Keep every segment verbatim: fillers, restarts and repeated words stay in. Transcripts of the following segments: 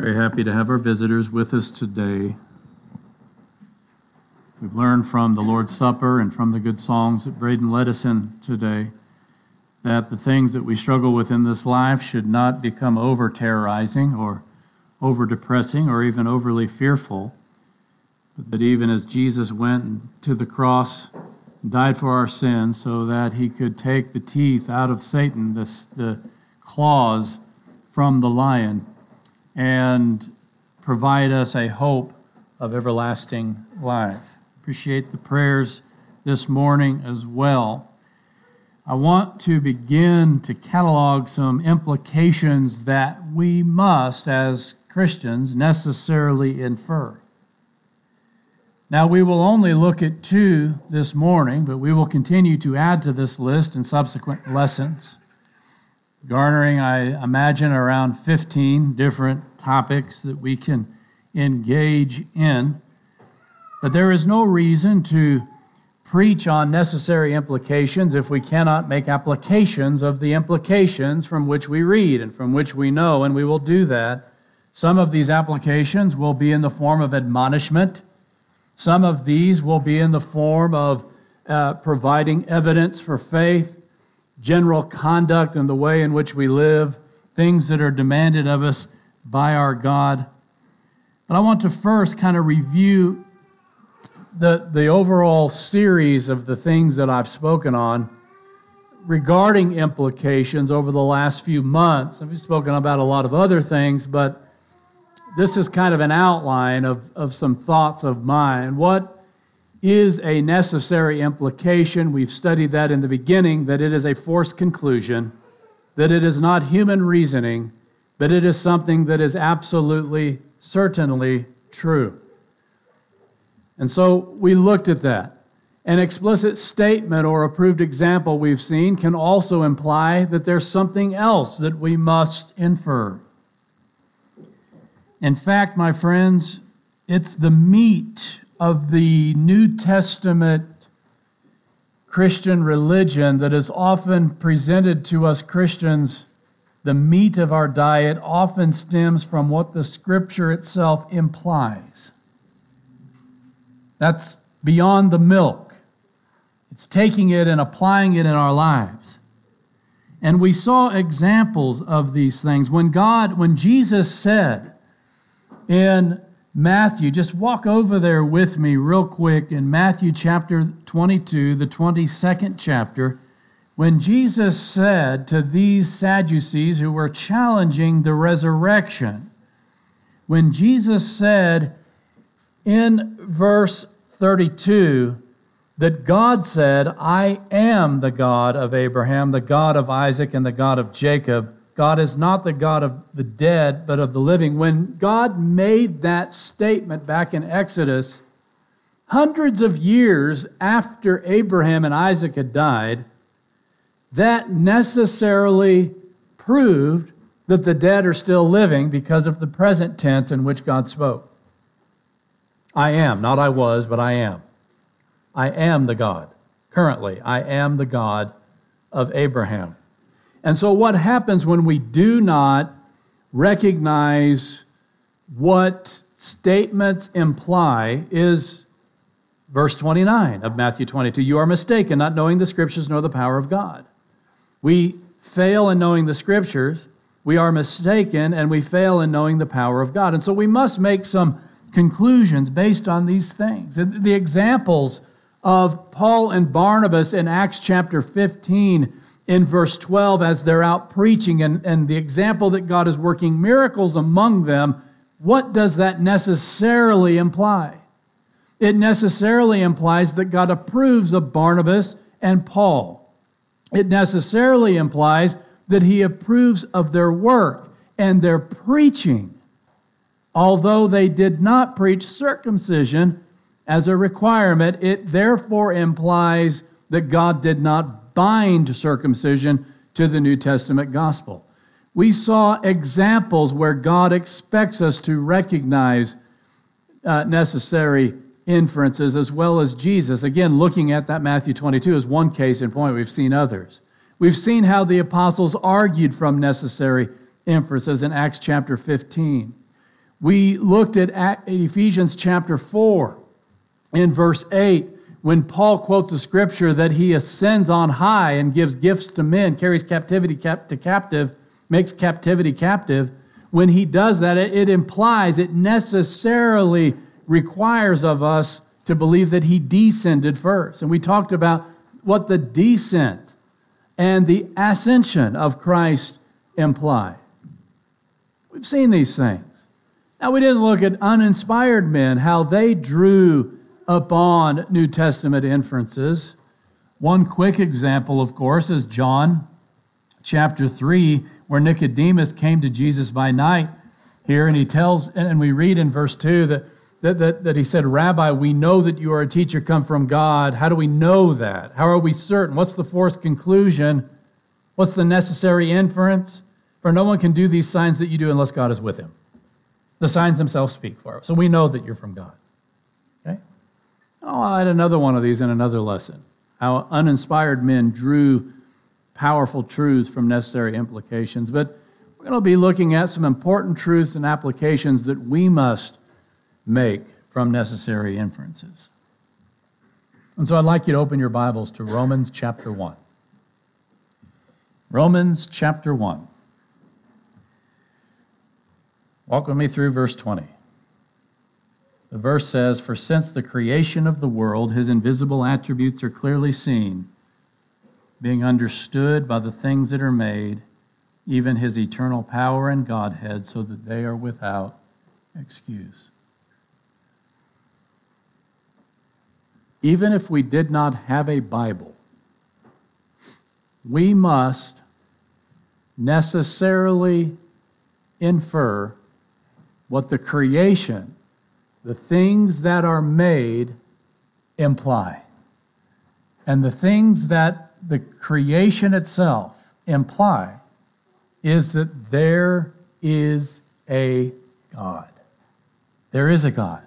Very happy to have our visitors with us today. We've learned from the Lord's Supper and from the good songs that Braden led us in today that the things that we struggle with in this life should not become over-terrorizing or over-depressing or even overly fearful, but that even as Jesus went to the cross and died for our sins so that he could take the teeth out of Satan, this, the claws from the lion, and provide us a hope of everlasting life. Appreciate the prayers this morning as well. I want to begin to catalog some implications that we must, as Christians, necessarily infer. Now, we will only look at two this morning, but we will continue to add to this list in subsequent lessons, garnering, I imagine, around fifteen different topics that we can engage in. But there is no reason to preach on necessary implications if we cannot make applications of the implications from which we read and from which we know, and we will do that. Some of these applications will be in the form of admonishment. Some of these will be in the form of uh, providing evidence for faith, general conduct and the way in which we live, things that are demanded of us by our God. But I want to first kind of review the, the overall series of the things that I've spoken on regarding implications over the last few months. I've spoken about a lot of other things, but this is kind of an outline of, of some thoughts of mine. What is a necessary implication? We've studied that in the beginning, that it is a forced conclusion, that it is not human reasoning, but it is something that is absolutely, certainly true. And so we looked at that. An explicit statement or approved example we've seen can also imply that there's something else that we must infer. In fact, my friends, it's the meat of the New Testament Christian religion that is often presented to us Christians. The meat of our diet often stems from what the Scripture itself implies. That's beyond the milk. It's taking it and applying it in our lives. And we saw examples of these things. When God, when Jesus said in Matthew, just walk over there with me real quick in Matthew chapter twenty-two, the twenty-second chapter, when Jesus said to these Sadducees who were challenging the resurrection, when Jesus said in verse thirty-two that God said, I am the God of Abraham, the God of Isaac, and the God of Jacob. God is not the God of the dead, but of the living. When God made that statement back in Exodus, hundreds of years after Abraham and Isaac had died, that necessarily proved that the dead are still living because of the present tense in which God spoke. I am, not I was, but I am. I am the God. Currently, I am the God of Abraham. And so what happens when we do not recognize what statements imply is verse twenty-nine of Matthew twenty-two. You are mistaken, not knowing the Scriptures nor the power of God. We fail in knowing the Scriptures, we are mistaken, and we fail in knowing the power of God. And so we must make some conclusions based on these things. The examples of Paul and Barnabas in Acts chapter fifteen, in verse twelve, as they're out preaching, and, and the example that God is working miracles among them, what does that necessarily imply? It necessarily implies that God approves of Barnabas and Paul. It necessarily implies that he approves of their work and their preaching. Although they did not preach circumcision as a requirement, it therefore implies that God did not bind circumcision to the New Testament gospel. We saw examples where God expects us to recognize uh, necessary inferences, as well as Jesus. Again, looking at that Matthew twenty-two is one case in point. We've seen others. We've seen how the apostles argued from necessary inferences in Acts chapter fifteen. We looked at Ephesians chapter four in verse eight, when Paul quotes a scripture that he ascends on high and gives gifts to men, carries captivity cap- to captive, makes captivity captive. When he does that, it, it implies, it necessarily requires of us to believe that he descended first. And we talked about what the descent and the ascension of Christ imply. We've seen these things. Now, we didn't look at uninspired men, how they drew upon New Testament inferences. One quick example, of course, is John chapter three, where Nicodemus came to Jesus by night here, and he tells, and we read in verse two that, that, that, that he said, Rabbi, we know that you are a teacher come from God. How do we know that? How are we certain? What's the fourth conclusion? What's the necessary inference? For no one can do these signs that you do unless God is with him. The signs themselves speak for us. So we know that you're from God. Okay? I'll add another one of these in another lesson. How uninspired men drew powerful truths from necessary implications. But we're going to be looking at some important truths and applications that we must make from necessary inferences. And so I'd like you to open your Bibles to Romans chapter one. Romans chapter one. Walk with me through verse twenty. The verse says, For since the creation of the world, his invisible attributes are clearly seen, being understood by the things that are made, even his eternal power and Godhead, so that they are without excuse. Even if we did not have a Bible, we must necessarily infer what the creation, the things that are made, imply. And the things that the creation itself imply is that there is a God. There is a God.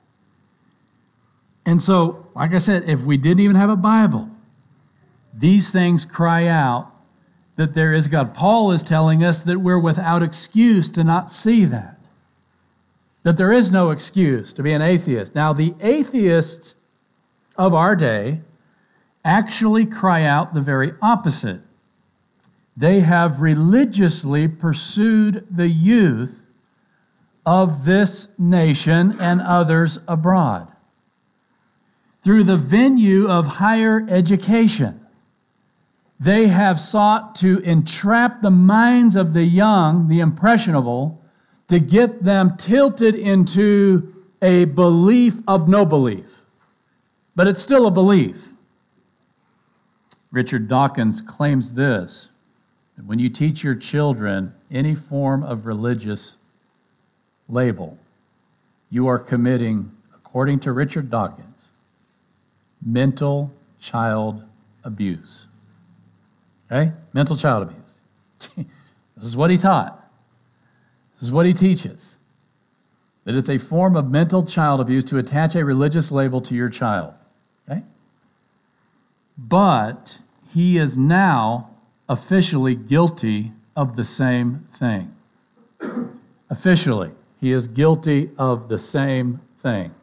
And so, like I said, if we didn't even have a Bible, these things cry out that there is God. Paul is telling us that we're without excuse to not see that. That there is no excuse to be an atheist. Now, the atheists of our day actually cry out the very opposite. They have religiously pursued the youth of this nation and others abroad through the venue of higher education. They have sought to entrap the minds of the young, the impressionable, to get them tilted into a belief of no belief. But it's still a belief. Richard Dawkins claims this, that when you teach your children any form of religious label, you are committing, according to Richard Dawkins, mental child abuse. Okay? Mental child abuse. This is what he taught. This is what he teaches. That it's a form of mental child abuse to attach a religious label to your child. Okay? But he is now officially guilty of the same thing. Officially, he is guilty of the same thing.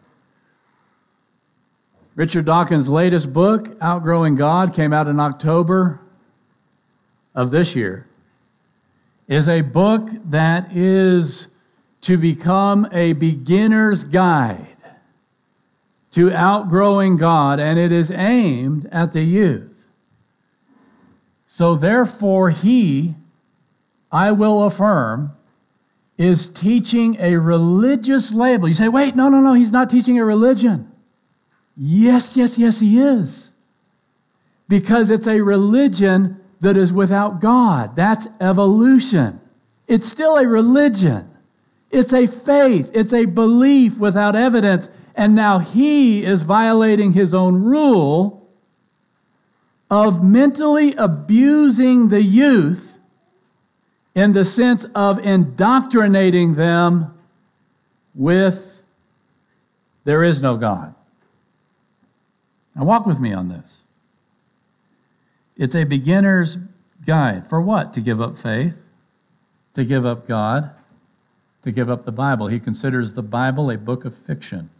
Richard Dawkins' latest book, Outgrowing God, came out in October of this year, is a book that is to become a beginner's guide to outgrowing God, and it is aimed at the youth. So therefore, he, I will affirm, is teaching a religious label. You say, wait, no, no, no, he's not teaching a religion. Yes, yes, yes, he is. Because it's a religion that is without God. That's evolution. It's still a religion. It's a faith. It's a belief without evidence. And now he is violating his own rule of mentally abusing the youth in the sense of indoctrinating them with there is no God. Now walk with me on this. It's a beginner's guide. For what? To give up faith, to give up God, to give up the Bible. He considers the Bible a book of fiction,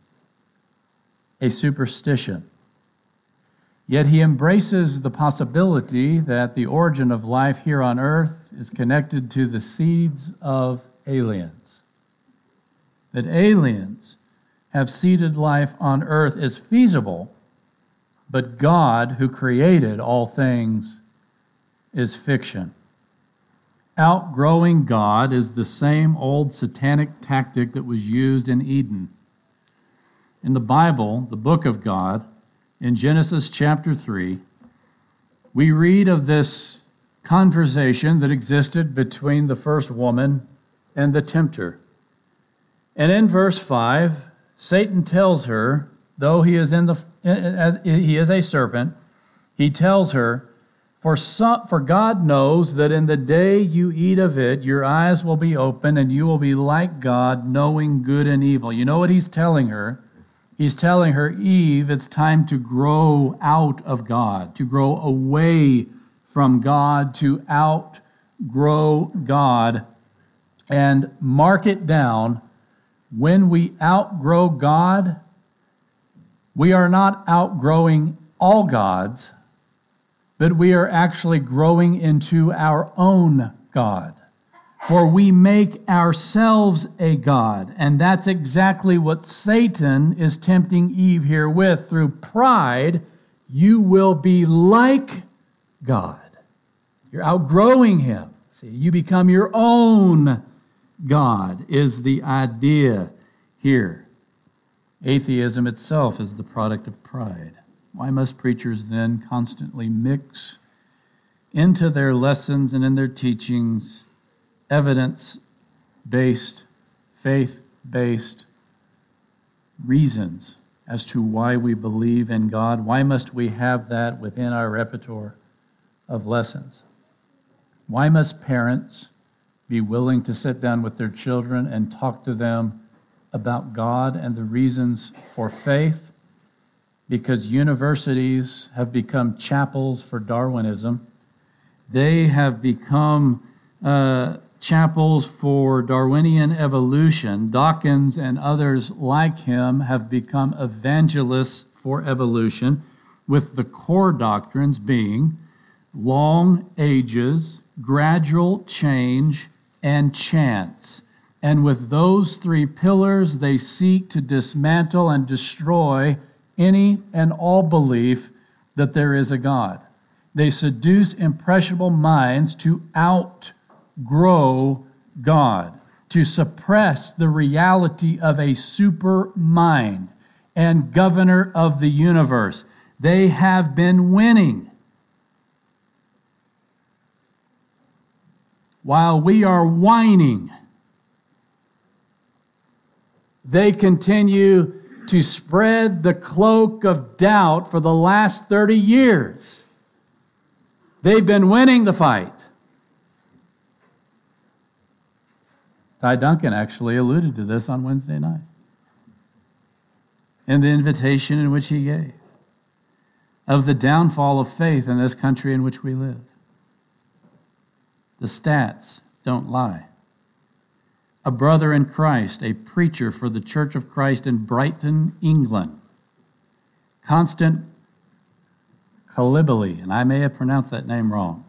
a superstition. Yet he embraces the possibility that the origin of life here on earth is connected to the seeds of aliens. That aliens have seeded life on earth is feasible, but God, who created all things, is fiction. Outgrowing God is the same old satanic tactic that was used in Eden. In the Bible, the book of God, in Genesis chapter three, we read of this conversation that existed between the first woman and the tempter. And in verse five, Satan tells her, though he is in the as he is a serpent, he tells her, For, some, for God knows that in the day you eat of it, your eyes will be open and you will be like God, knowing good and evil. You know what he's telling her? He's telling her, Eve, it's time to grow out of God, to grow away from God, to outgrow God. And mark it down, when we outgrow God, we are not outgrowing all gods, but we are actually growing into our own God. For we make ourselves a God. And that's exactly what Satan is tempting Eve here with. Through pride, you will be like God. You're outgrowing him. See, you become your own God is the idea here. Atheism itself is the product of pride. Why must preachers then constantly mix into their lessons and in their teachings evidence-based, faith-based reasons as to why we believe in God? Why must we have that within our repertoire of lessons? Why must parents be willing to sit down with their children and talk to them about God and the reasons for faith? Because universities have become chapels for Darwinism. They have become uh, chapels for Darwinian evolution. Dawkins and others like him have become evangelists for evolution, with the core doctrines being long ages, gradual change, and chance. And with those three pillars, they seek to dismantle and destroy any and all belief that there is a God. They seduce impressionable minds to outgrow God, to suppress the reality of a super mind and governor of the universe. They have been winning. While we are whining, they continue to spread the cloak of doubt for the last thirty years. They've been winning the fight. Ty Duncan actually alluded to this on Wednesday night in the invitation in which he gave of the downfall of faith in this country in which we live. The stats don't lie. A brother in Christ, a preacher for the Church of Christ in Brighton, England, Constant Kalibali, and I may have pronounced that name wrong,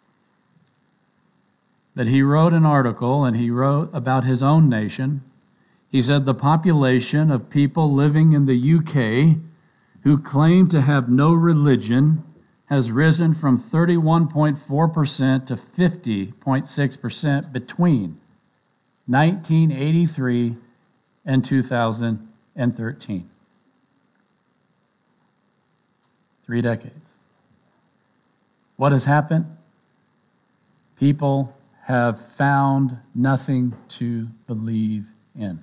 but he wrote an article and he wrote about his own nation. He said the population of people living in the U K who claim to have no religion has risen from thirty-one point four percent to fifty point six percent between nineteen eighty-three and two thousand thirteen. Three decades. What has happened? People have found nothing to believe in.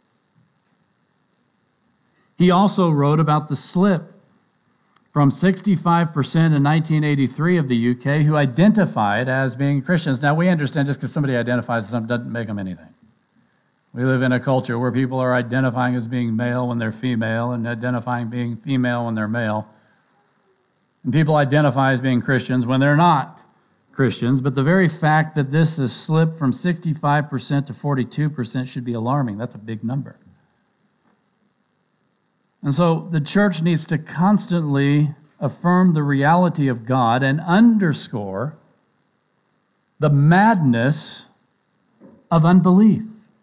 He also wrote about the slip from sixty-five percent in nineteen eighty-three of the U K who identified as being Christians. Now, we understand just because somebody identifies as something doesn't make them anything. We live in a culture where people are identifying as being male when they're female and identifying being female when they're male. And people identify as being Christians when they're not Christians, but the very fact that this has slipped from sixty-five percent to forty-two percent should be alarming. That's a big number. And so the church needs to constantly affirm the reality of God and underscore the madness of unbelief.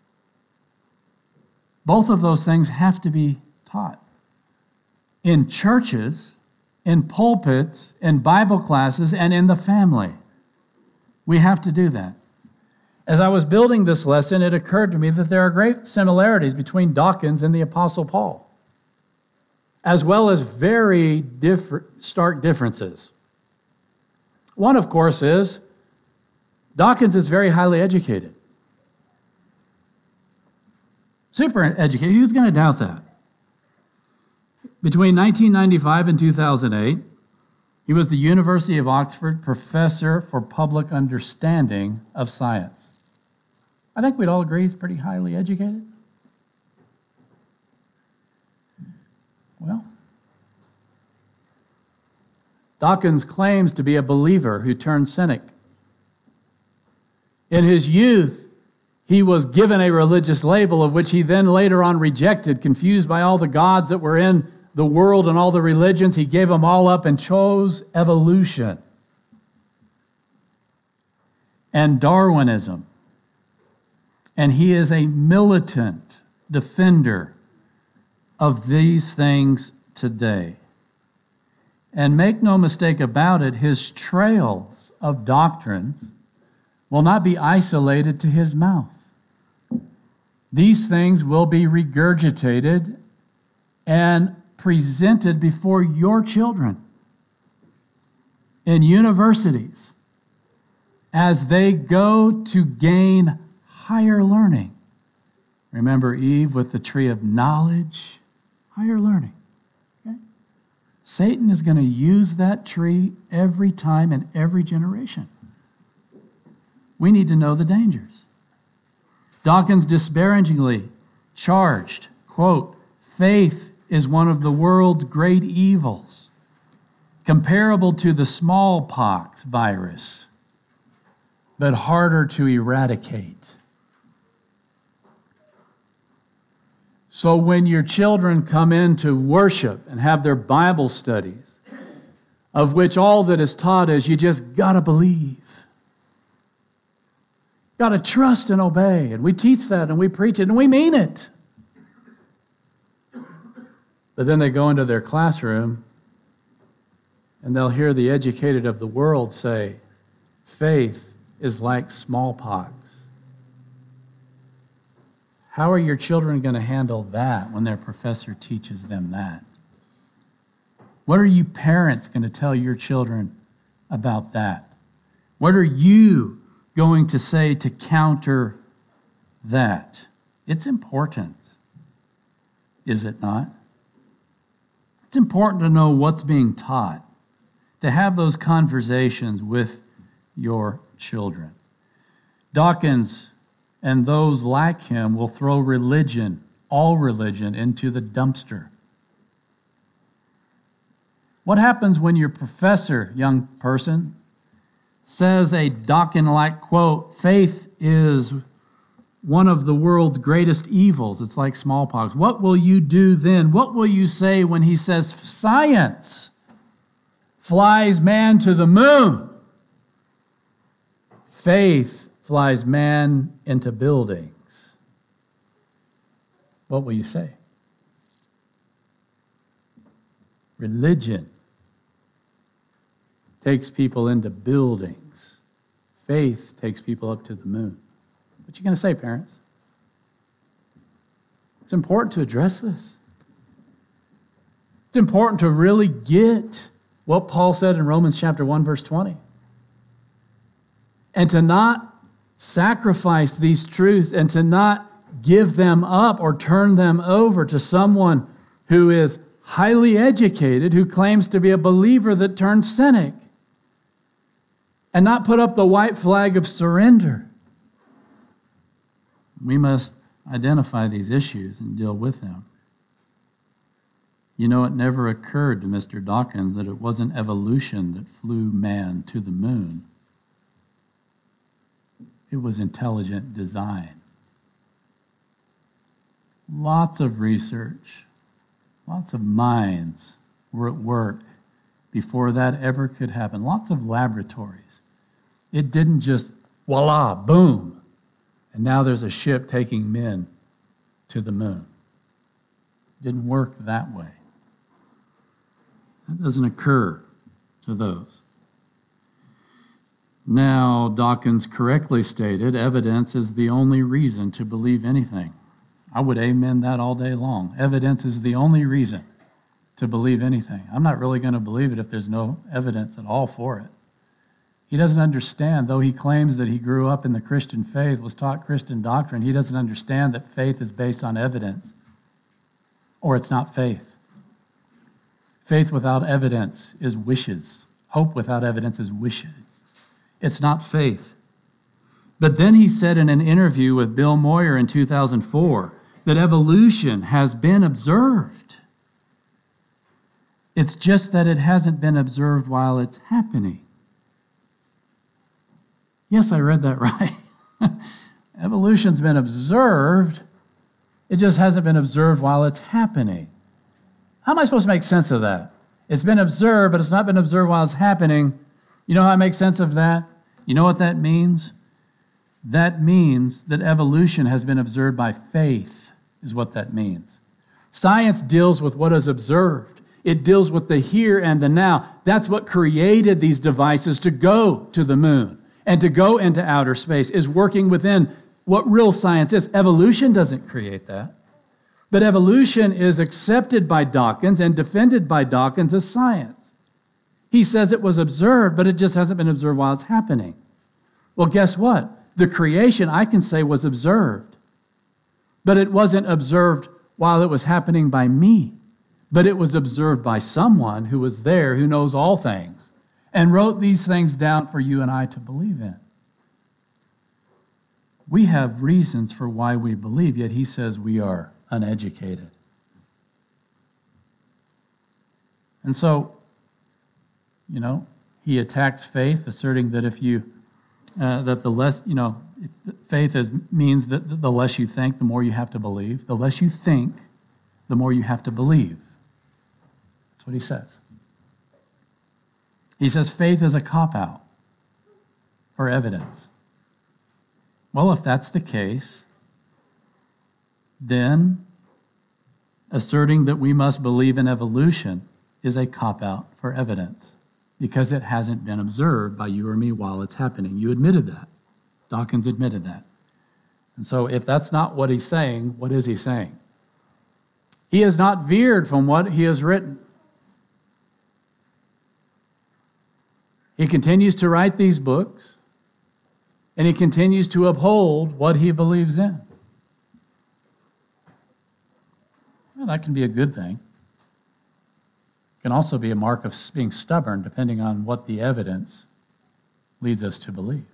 Both of those things have to be taught. In churches, in pulpits, in Bible classes, and in the family. We have to do that. As I was building this lesson, it occurred to me that there are great similarities between Dawkins and the Apostle Paul, as well as very different, stark differences. One, of course, is Dawkins is very highly educated. Super educated. Who's going to doubt that? Between nineteen ninety-five and two thousand eight, he was the University of Oxford Professor for Public Understanding of Science. I think we'd all agree he's pretty highly educated. Well, Dawkins claims to be a believer who turned cynic. In his youth, he was given a religious label of which he then later on rejected, confused by all the gods that were in the world and all the religions. He gave them all up and chose evolution and Darwinism. And he is a militant defender of these things today. And make no mistake about it, his trails of doctrines will not be isolated to his mouth. These things will be regurgitated and presented before your children in universities as they go to gain higher learning. Remember Eve with the tree of knowledge? Higher learning. Okay? Satan is going to use that tree every time in every generation. We need to know the dangers. Dawkins disparagingly charged, quote, faith is one of the world's great evils, comparable to the smallpox virus, but harder to eradicate. So when your children come in to worship and have their Bible studies, of which all that is taught is you just got to believe, got to trust and obey, and we teach that and we preach it and we mean it. But then they go into their classroom and they'll hear the educated of the world say, faith is like smallpox. How are your children going to handle that when their professor teaches them that? What are you parents going to tell your children about that? What are you going to say to counter that? It's important, is it not? It's important to know what's being taught, to have those conversations with your children. Dawkins and those like him will throw religion, all religion, into the dumpster. What happens when your professor, young person, says a Dawkins-like quote, faith is one of the world's greatest evils. It's like smallpox. What will you do then? What will you say when he says science flies man to the moon? Faith flies man into buildings. What will you say? Religion takes people into buildings. Faith takes people up to the moon. What you going to say, parents? It's important to address this. It's important to really get what Paul said in Romans chapter one, verse twenty. And to not sacrifice these truths and to not give them up or turn them over to someone who is highly educated, who claims to be a believer that turns cynic, and not put up the white flag of surrender. We must identify these issues and deal with them. You know, it never occurred to Mister Dawkins that it wasn't evolution that flew man to the moon. it was intelligent design. Lots of research, lots of minds were at work before that ever could happen. Lots of laboratories. It didn't just, voila, boom, and now there's a ship taking men to the moon. It didn't work that way. That doesn't occur to those. Now, Dawkins correctly stated, evidence is the only reason to believe anything. I would amen that all day long. Evidence is the only reason to believe anything. I'm not really going to believe it if there's no evidence at all for it. He doesn't understand, though he claims that he grew up in the Christian faith, was taught Christian doctrine, he doesn't understand that faith is based on evidence, or it's not faith. Faith without evidence is wishes. Hope without evidence is wishes. It's not faith. But then he said in an interview with Bill Moyer in two thousand four that evolution has been observed. It's just that it hasn't been observed while it's happening. Yes, I read that right. Evolution's been observed. It just hasn't been observed while it's happening. How am I supposed to make sense of that? It's been observed, but it's not been observed while it's happening. You know how I make sense of that? You know what that means? That means that evolution has been observed by faith, is what that means. Science deals with what is observed. It deals with the here and the now. That's what created these devices to go to the moon and to go into outer space, is working within what real science is. Evolution doesn't create that. But evolution is accepted by Dawkins and defended by Dawkins as science. He says it was observed, but it just hasn't been observed while it's happening. Well, guess what? The creation, I can say, was observed. But it wasn't observed while it was happening by me. But it was observed by someone who was there, who knows all things, and wrote these things down for you and I to believe in. We have reasons for why we believe, yet he says we are uneducated. And so, you know, he attacks faith, asserting that if you, uh, that the less, you know, faith is, means that the less you think, the more you have to believe. The less you think, the more you have to believe. That's what he says. He says faith is a cop-out for evidence. Well, if that's the case, then asserting that we must believe in evolution is a cop-out for evidence because it hasn't been observed by you or me while it's happening. You admitted that. Dawkins admitted that. And so if that's not what he's saying, what is he saying? He has not veered from what he has written. He continues to write these books, and he continues to uphold what he believes in. Well, that can be a good thing. It can also be a mark of being stubborn, depending on what the evidence leads us to believe.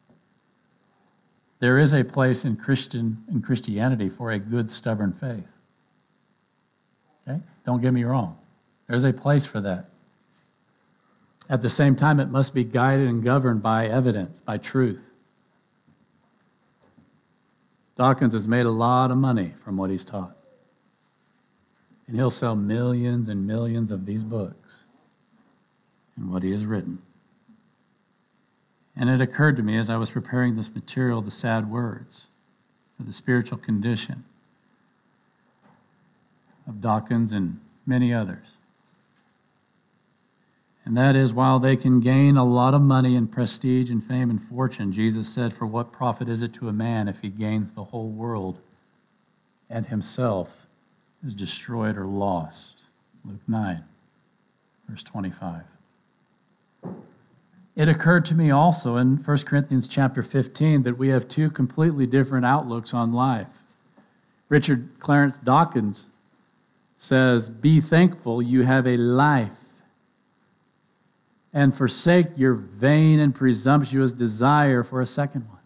There is a place in Christian in Christianity for a good, stubborn faith. Okay? Don't get me wrong. There's a place for that. At the same time, it must be guided and governed by evidence, by truth. Dawkins has made a lot of money from what he's taught. And he'll sell millions and millions of these books and what he has written. And it occurred to me as I was preparing this material, the sad words for the spiritual condition of Dawkins and many others. And that is, while they can gain a lot of money and prestige and fame and fortune, Jesus said, for what profit is it to a man if he gains the whole world and himself is destroyed or lost? Luke nine, verse twenty-five. It occurred to me also in First Corinthians chapter fifteen that we have two completely different outlooks on life. Richard Clarence Dawkins says, be thankful you have a life, and forsake your vain and presumptuous desire for a second one.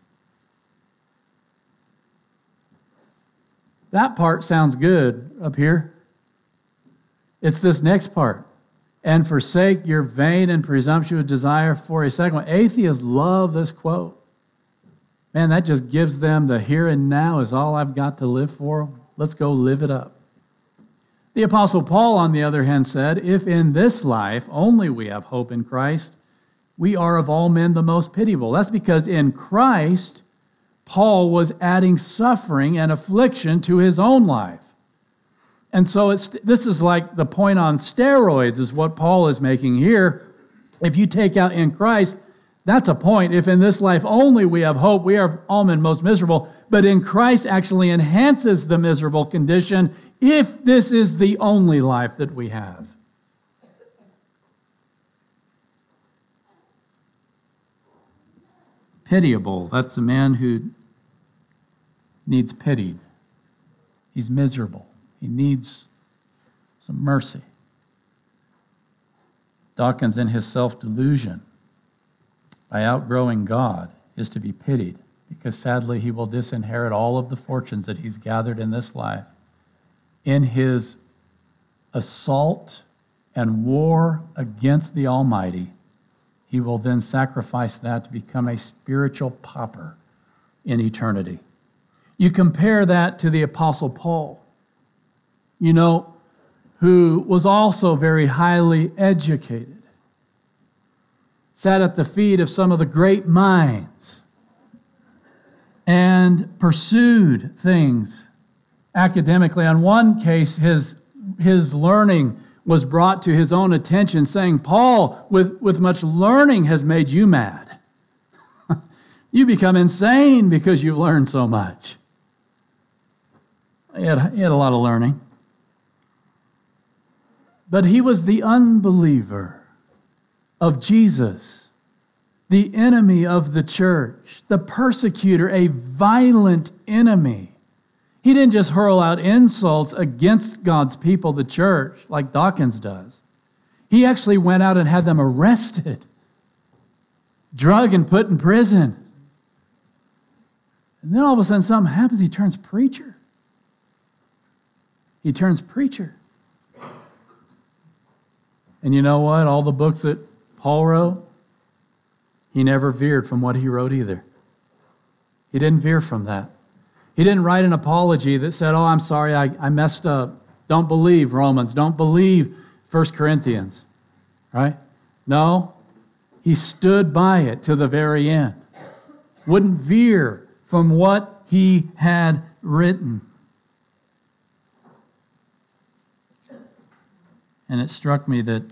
That part sounds good up here. It's this next part. And forsake your vain and presumptuous desire for a second one. Atheists love this quote. Man, that just gives them the here and now is all I've got to live for. Let's go live it up. The Apostle Paul, on the other hand, said, if in this life only we have hope in Christ, we are of all men the most pitiable. That's because in Christ, Paul was adding suffering and affliction to his own life. And so it's, this is like the point on steroids is what Paul is making here. If you take out in Christ, that's a point. If in this life only we have hope, we are all men most miserable. But in Christ actually enhances the miserable condition if this is the only life that we have. Pitiable, that's a man who needs pitied. He's miserable. He needs some mercy. Dawkins, in his self-delusion, by outgrowing God, is to be pitied, because sadly he will disinherit all of the fortunes that he's gathered in this life. In his assault and war against the Almighty, he will then sacrifice that to become a spiritual pauper in eternity. You compare that to the Apostle Paul, you know, who was also very highly educated, sat at the feet of some of the great minds, and pursued things academically. On one case, his, his learning was brought to his own attention, saying, Paul, with, with much learning has made you mad. You become insane because you've learned so much. He had, he had a lot of learning. But he was the unbeliever of Jesus, the enemy of the church, the persecutor, a violent enemy. He didn't just hurl out insults against God's people, the church, like Dawkins does. He actually went out and had them arrested, drugged and put in prison. And then all of a sudden something happens. He turns preacher. He turns preacher. And you know what? All the books that Paul wrote, he never veered from what he wrote either. He didn't veer from that. He didn't write an apology that said, oh, I'm sorry, I, I messed up. Don't believe Romans. Don't believe First Corinthians. Right? No. He stood by it to the very end. Wouldn't veer from what he had written. And it struck me that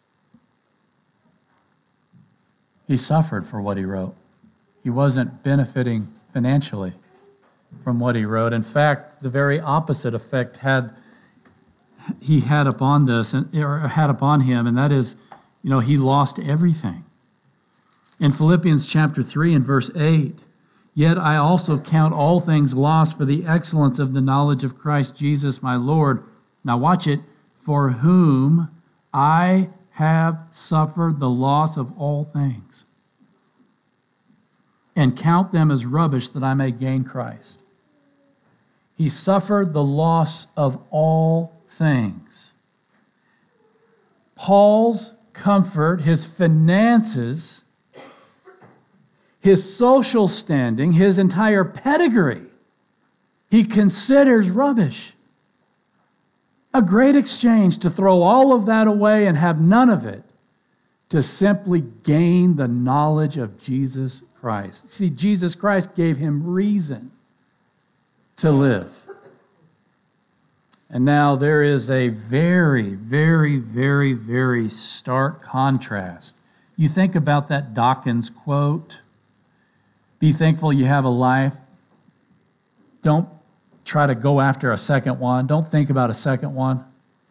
he suffered for what he wrote. He wasn't benefiting financially from what he wrote. In fact, the very opposite effect had he had upon this, or had upon him, and that is, you know, he lost everything. In Philippians chapter three and verse eight, yet I also count all things lost for the excellence of the knowledge of Christ Jesus my Lord. Now watch it. For whom I have suffered the loss of all things, and count them as rubbish that I may gain Christ. He suffered the loss of all things. Paul's comfort, his finances, his social standing, his entire pedigree, he considers rubbish. A great exchange to throw all of that away and have none of it, to simply gain the knowledge of Jesus Christ. See, Jesus Christ gave him reason to live. And now there is a very, very, very, very stark contrast. You think about that Dawkins quote, be thankful you have a life. Don't try to go after a second one. Don't think about a second one.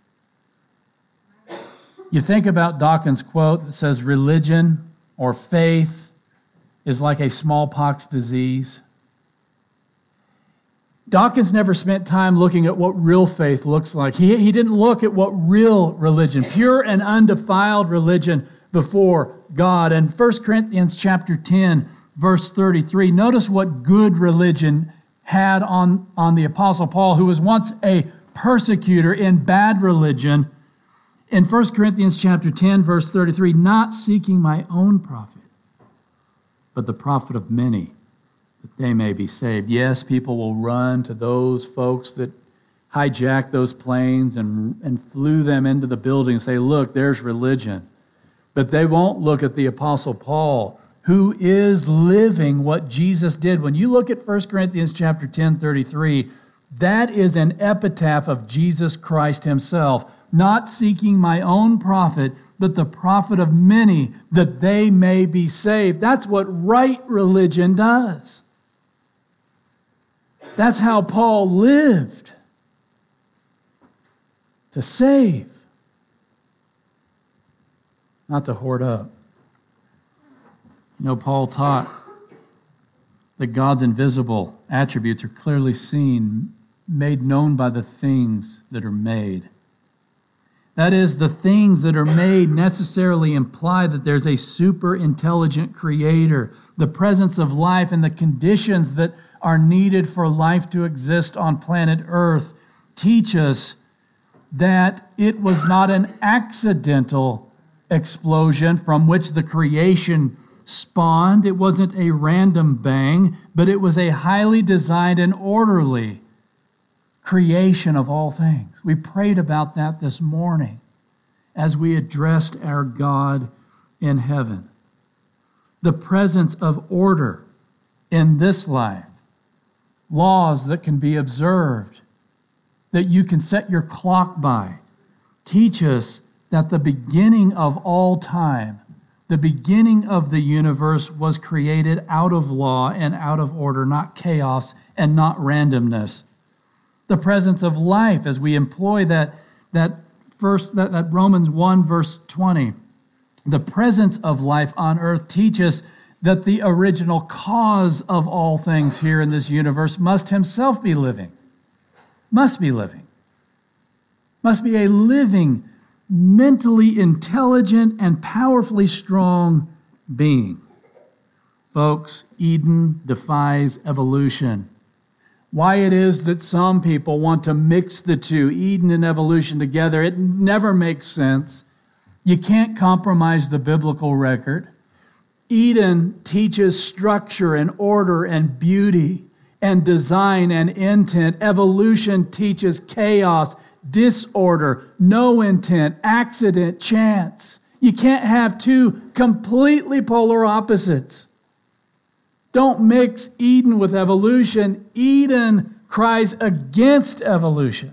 You think about Dawkins' quote that says religion or faith is like a smallpox disease. Dawkins never spent time looking at what real faith looks like. He, he didn't look at what real religion, pure and undefiled religion before God. And First Corinthians chapter ten, verse thirty-three, notice what good religion had on, on the Apostle Paul, who was once a persecutor in bad religion. In First Corinthians chapter ten, verse thirty-three, not seeking my own profit, but the profit of many, that they may be saved. Yes, people will run to those folks that hijacked those planes and, and flew them into the building and say, look, there's religion. But they won't look at the Apostle Paul, who is living what Jesus did. When you look at First Corinthians chapter ten, thirty-three, that is an epitaph of Jesus Christ himself, not seeking my own profit, but the profit of many, that they may be saved. That's what right religion does. That's how Paul lived. To save, not to hoard up. You know, Paul taught that God's invisible attributes are clearly seen, made known by the things that are made. That is, the things that are made necessarily imply that there's a super intelligent creator, the presence of life and the conditions that are needed for life to exist on planet Earth teach us that it was not an accidental explosion from which the creation spawned. It wasn't a random bang, but it was a highly designed and orderly creation of all things. We prayed about that this morning as we addressed our God in heaven. The presence of order in this life, laws that can be observed, that you can set your clock by, teach us that the beginning of all time, the beginning of the universe was created out of law and out of order, not chaos and not randomness. The presence of life, as we employ that, that first that, that Romans one verse twenty, the presence of life on earth teaches that the original cause of all things here in this universe must himself be living. Must be living. Must be a living, mentally intelligent, and powerfully strong being. Folks, Eden defies evolution. Why it is that some people want to mix the two, Eden and evolution, together, it never makes sense. You can't compromise the biblical record. Eden teaches structure and order and beauty and design and intent. Evolution teaches chaos, disorder, no intent, accident, chance. You can't have two completely polar opposites. Don't mix Eden with evolution. Eden cries against evolution.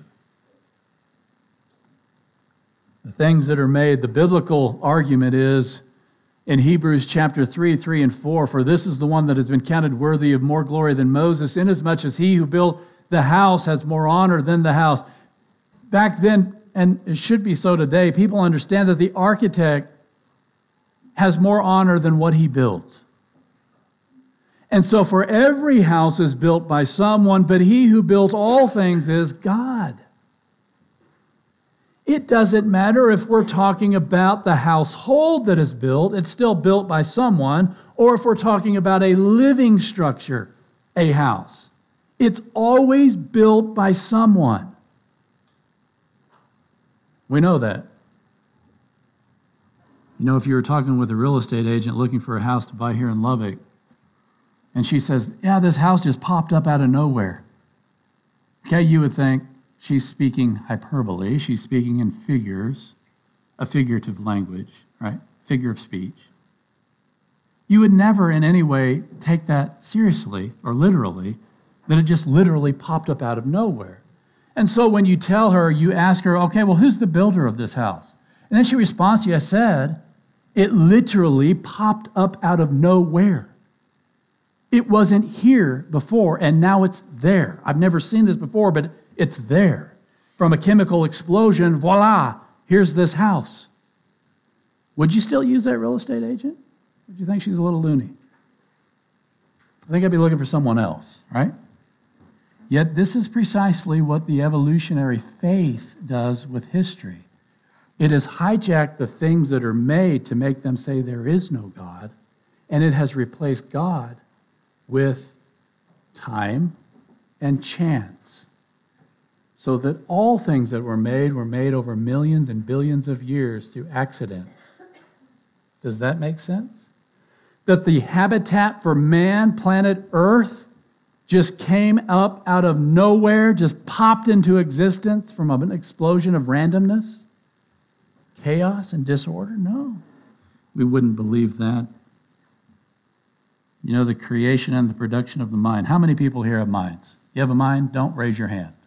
The things that are made, the biblical argument is in Hebrews chapter three, three and four, for this is the one that has been counted worthy of more glory than Moses, inasmuch as he who built the house has more honor than the house. Back then, and it should be so today, people understand that the architect has more honor than what he built. And so for every house is built by someone, but he who built all things is God. It doesn't matter if we're talking about the household that is built, it's still built by someone, or if we're talking about a living structure, a house. It's always built by someone. We know that. You know, if you were talking with a real estate agent looking for a house to buy here in Lubbock, and she says, yeah, this house just popped up out of nowhere. Okay, you would think she's speaking hyperbole. She's speaking in figures, a figurative language, right? Figure of speech. You would never in any way take that seriously or literally, that it just literally popped up out of nowhere. And so when you tell her, you ask her, okay, well, who's the builder of this house? And then she responds to you, I said, it literally popped up out of nowhere. It wasn't here before, and now it's there. I've never seen this before, but it's there. From a chemical explosion, voila, here's this house. Would you still use that real estate agent? Or do you think she's a little loony? I think I'd be looking for someone else, right? Yet this is precisely what the evolutionary faith does with history. It has hijacked the things that are made to make them say there is no God, and it has replaced God with time and chance, so that all things that were made were made over millions and billions of years through accident. Does that make sense? That the habitat for man, planet Earth, just came up out of nowhere, just popped into existence from an explosion of randomness, chaos and disorder? No, we wouldn't believe that. You know, the creation and the production of the mind. How many people here have minds? You have a mind? Don't raise your hand.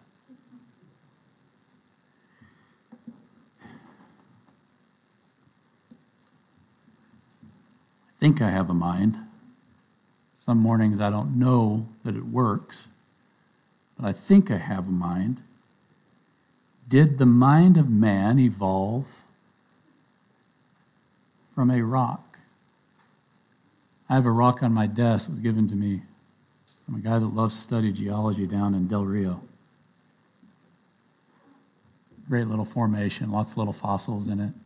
I think I have a mind. Some mornings I don't know that it works, but I think I have a mind. Did the mind of man evolve from a rock? I have a rock on my desk that was given to me from a guy that loves to study geology down in Del Rio. Great little formation, lots of little fossils in it.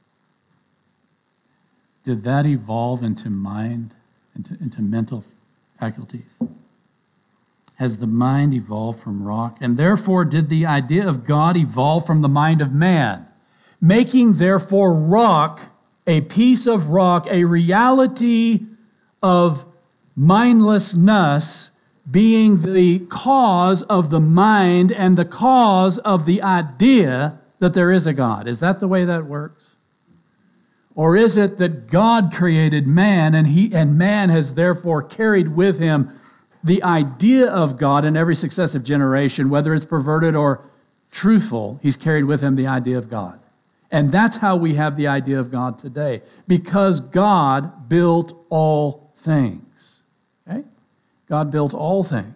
Did that evolve into mind, into, into mental faculties? Has the mind evolved from rock? And therefore, did the idea of God evolve from the mind of man? Making, therefore, rock, a piece of rock, a reality of mindlessness, being the cause of the mind and the cause of the idea that there is a God. Is that the way that works? Or is it that God created man and he and man has therefore carried with him the idea of God in every successive generation, whether it's perverted or truthful, he's carried with him the idea of God. And that's how we have the idea of God today, because God built all things. Okay? God built all things.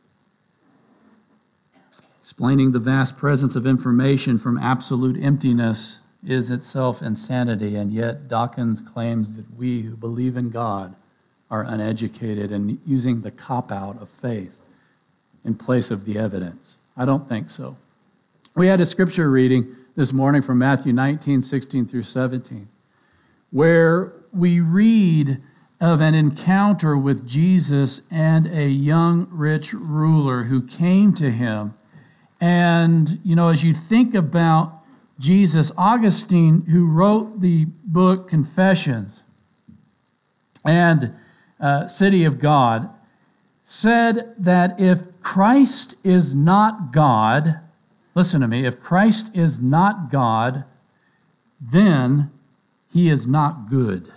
Explaining the vast presence of information from absolute emptiness is itself insanity, and yet Dawkins claims that we who believe in God are uneducated and using the cop-out of faith in place of the evidence. I don't think so. We had a scripture reading this morning from Matthew nineteen, sixteen through seventeen, where we read of an encounter with Jesus and a young rich ruler who came to him. And, you know, as you think about Jesus, Augustine, who wrote the book Confessions and uh, City of God, said that if Christ is not God, listen to me, if Christ is not God, then he is not good.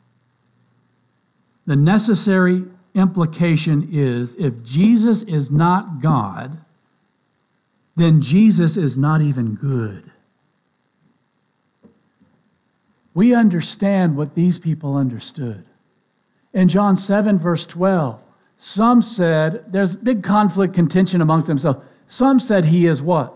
The necessary implication is if Jesus is not God, then Jesus is not even good. We understand what these people understood. In John seven, verse twelve, some said, there's big conflict, contention amongst themselves. Some said he is what?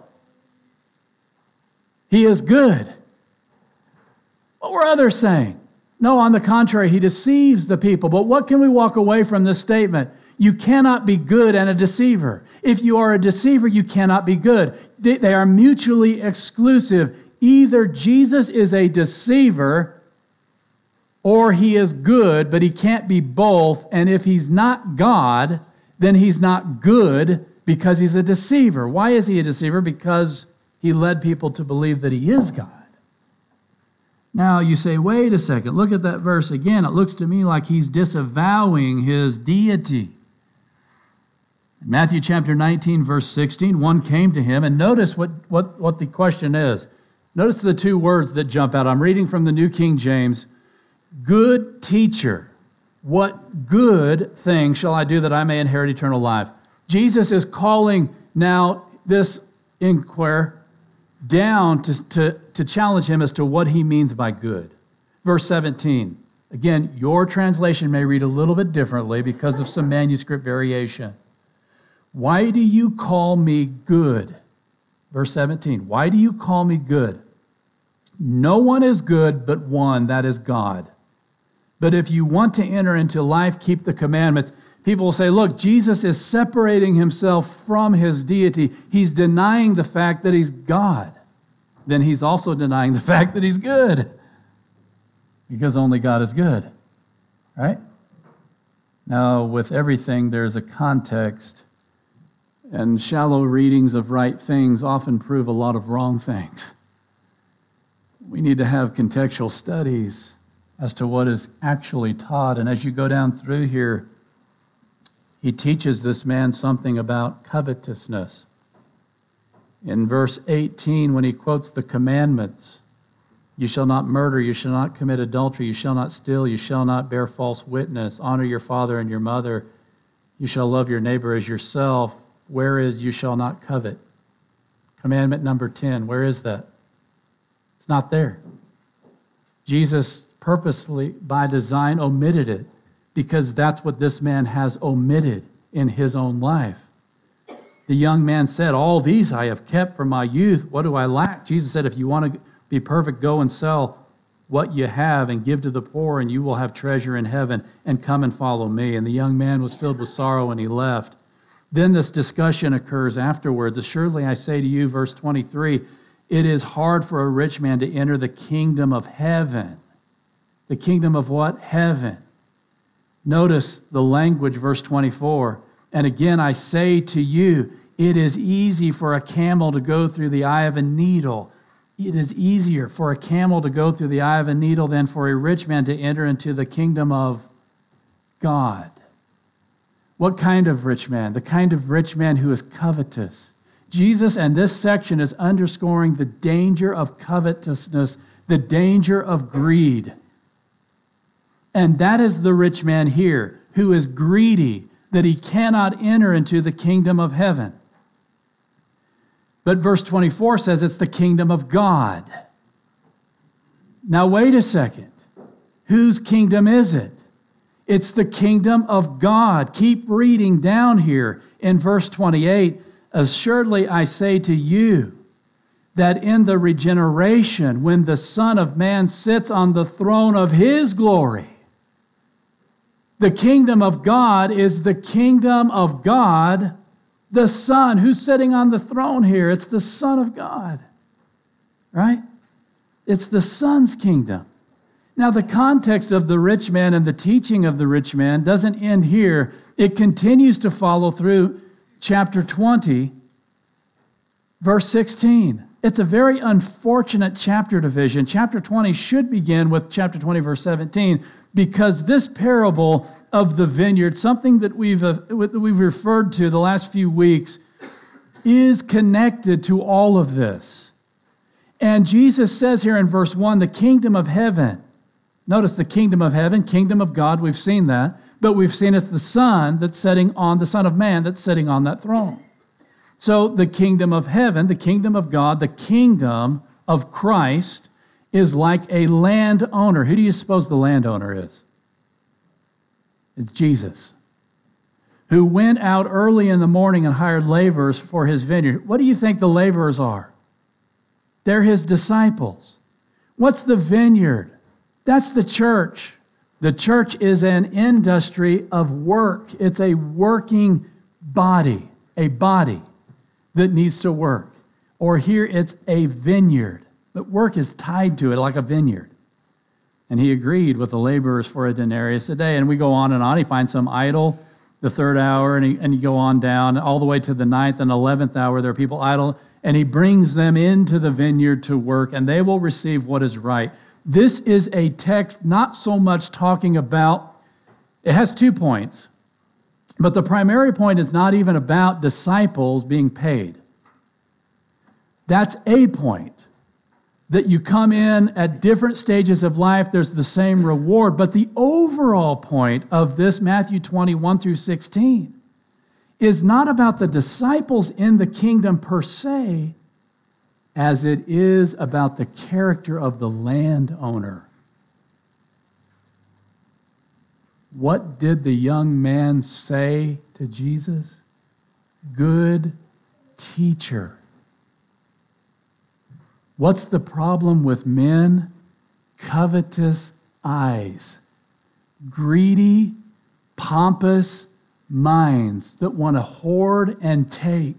He is good. What were others saying? No, on the contrary, he deceives the people. But what can we walk away from this statement? You cannot be good and a deceiver. If you are a deceiver, you cannot be good. They are mutually exclusive. Either Jesus is a deceiver or he is good, but he can't be both. And if he's not God, then he's not good because he's a deceiver. Why is he a deceiver? Because he led people to believe that he is God. Now you say, wait a second, look at that verse again. It looks to me like he's disavowing his deity. In Matthew chapter nineteen, verse sixteen, one came to him, and notice what, what, what the question is. Notice the two words that jump out. I'm reading from the New King James. Good teacher, what good thing shall I do that I may inherit eternal life? Jesus is calling now this inquirer down to, to, to challenge him as to what he means by good. Verse seventeen. Again, your translation may read a little bit differently because of some manuscript variation. Why do you call me good? Verse seventeen. Why do you call me good? No one is good but one, that is God. But if you want to enter into life, keep the commandments. People will say, look, Jesus is separating himself from his deity. He's denying the fact that he's God. Then he's also denying the fact that he's good. Because only God is good. Right? Now, with everything, there's a context. And shallow readings of right things often prove a lot of wrong things. We need to have contextual studies as to what is actually taught. And as you go down through here, he teaches this man something about covetousness. In verse eighteen, when he quotes the commandments, you shall not murder, you shall not commit adultery, you shall not steal, you shall not bear false witness, honor your father and your mother, you shall love your neighbor as yourself, whereas you shall not covet. Commandment number ten, where is that? It's not there. Jesus purposely, by design, omitted it because that's what this man has omitted in his own life. The young man said, all these I have kept from my youth. What do I lack? Jesus said, if you want to be perfect, go and sell what you have and give to the poor, and you will have treasure in heaven, and come and follow me. And the young man was filled with sorrow, and he left. Then this discussion occurs afterwards. Assuredly, I say to you, verse twenty-three, it is hard for a rich man to enter the kingdom of heaven. The kingdom of what? Heaven. Notice the language, verse twenty-four. And again, I say to you, it is easy for a camel to go through the eye of a needle. It is easier for a camel to go through the eye of a needle than for a rich man to enter into the kingdom of God. What kind of rich man? The kind of rich man who is covetous. Jesus, and this section is underscoring the danger of covetousness, the danger of greed. And that is the rich man here, who is greedy, that he cannot enter into the kingdom of heaven. But verse twenty-four says it's the kingdom of God. Now wait a second. Whose kingdom is it? It's the kingdom of God. Keep reading down here in verse twenty-eight. Assuredly I say to you that in the regeneration, when the Son of Man sits on the throne of his glory, the kingdom of God is the kingdom of God, the Son. Who's sitting on the throne here? It's the Son of God, right? It's the Son's kingdom. Now, the context of the rich man and the teaching of the rich man doesn't end here. It continues to follow through chapter twenty, verse sixteen. It's a very unfortunate chapter division. Chapter twenty should begin with chapter twenty, verse seventeen, because this parable of the vineyard, something that we've, uh, we've referred to the last few weeks, is connected to all of this. And Jesus says here in verse one, the kingdom of heaven. Notice the kingdom of heaven, kingdom of God, we've seen that. But we've seen it's the Son that's sitting on, the Son of Man that's sitting on that throne. So the kingdom of heaven, the kingdom of God, the kingdom of Christ is like a landowner. Who do you suppose the landowner is? It's Jesus, who went out early in the morning and hired laborers for his vineyard. What do you think the laborers are? They're his disciples. What's the vineyard? That's the church. The church is an industry of work. It's a working body, a body that needs to work. Or here it's a vineyard, but work is tied to it like a vineyard. And he agreed with the laborers for a denarius a day. And we go on and on. He finds some idle the third hour, and, he, and you go on down all the way to the ninth and eleventh hour. There are people idle, and he brings them into the vineyard to work, and they will receive what is right. This is a text not so much talking about, it has two points, but the primary point is not even about disciples being paid. That's a point, that you come in at different stages of life, there's the same reward. But the overall point of this Matthew twenty-one through sixteen is not about the disciples in the kingdom per se, as it is about the character of the landowner. What did the young man say to Jesus? Good teacher. What's the problem with men? Covetous eyes. Greedy, pompous minds that want to hoard and take.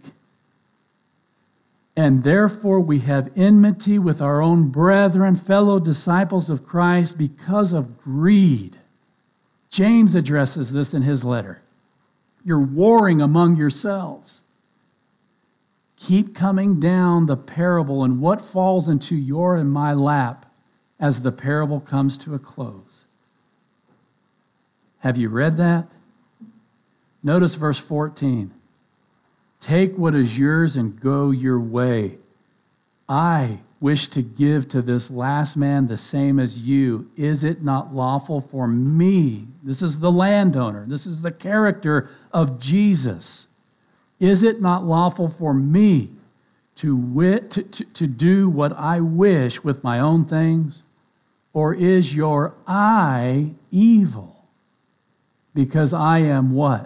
And therefore we have enmity with our own brethren, fellow disciples of Christ, because of greed. James addresses this in his letter. You're warring among yourselves. Keep coming down the parable and what falls into your and my lap as the parable comes to a close. Have you read that? Notice verse fourteen. Take what is yours and go your way. I wish to give to this last man the same as you. Is it not lawful for me? This is the landowner. This is the character of Jesus. Is it not lawful for me to, wit, to, to, to do what I wish with my own things? Or is your eye evil? Because I am what?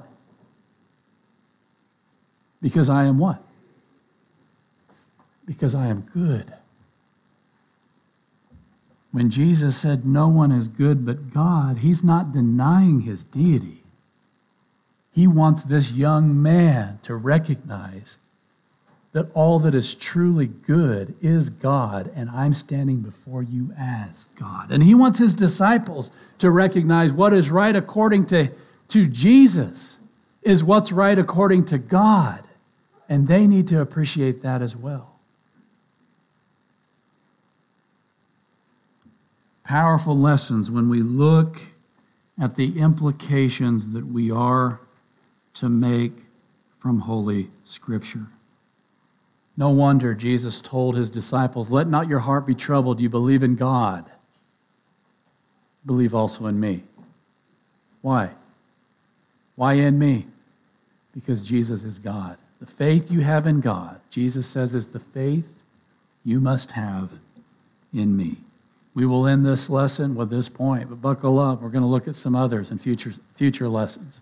Because I am what? Because I am good. When Jesus said no one is good but God, he's not denying his deity. He wants this young man to recognize that all that is truly good is God, and I'm standing before you as God. And he wants his disciples to recognize what is right according to, to Jesus is what's right according to God. And they need to appreciate that as well. Powerful lessons when we look at the implications that we are to make from Holy Scripture. No wonder Jesus told his disciples, let not your heart be troubled. You believe in God. Believe also in me. Why? Why in me? Because Jesus is God. The faith you have in God, Jesus says, is the faith you must have in me. We will end this lesson with this point, but buckle up. We're going to look at some others in future, future lessons.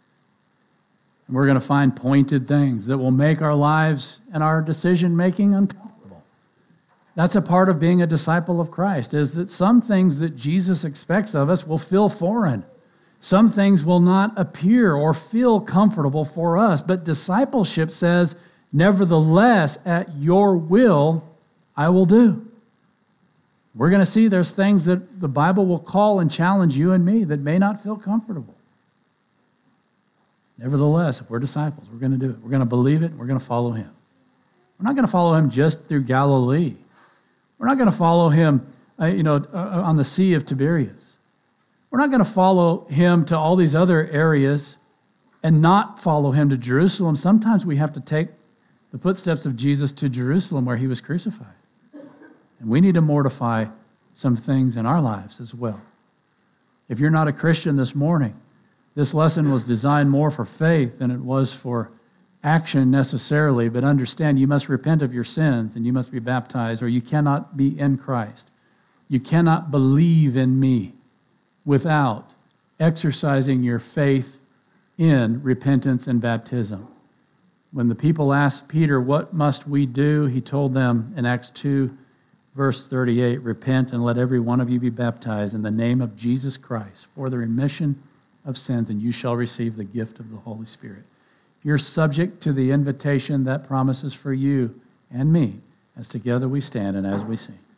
And we're going to find pointed things that will make our lives and our decision-making uncomfortable. That's a part of being a disciple of Christ, is that some things that Jesus expects of us will feel foreign. Some things will not appear or feel comfortable for us, but discipleship says, nevertheless, at your will, I will do. We're going to see there's things that the Bible will call and challenge you and me that may not feel comfortable. Nevertheless, if we're disciples, we're going to do it. We're going to believe it. We're going to follow him. We're not going to follow him just through Galilee. We're not going to follow him, uh, you know, uh, on the Sea of Tiberias. We're not going to follow him to all these other areas and not follow him to Jerusalem. Sometimes we have to take the footsteps of Jesus to Jerusalem where he was crucified. And we need to mortify some things in our lives as well. If you're not a Christian this morning, this lesson was designed more for faith than it was for action necessarily, but understand you must repent of your sins and you must be baptized, or you cannot be in Christ. You cannot believe in me without exercising your faith in repentance and baptism. When the people asked Peter, what must we do? He told them in Acts two, verse thirty-eight, repent and let every one of you be baptized in the name of Jesus Christ for the remission of sins, and you shall receive the gift of the Holy Spirit. You're subject to the invitation that promises for you and me as together we stand and as we sing.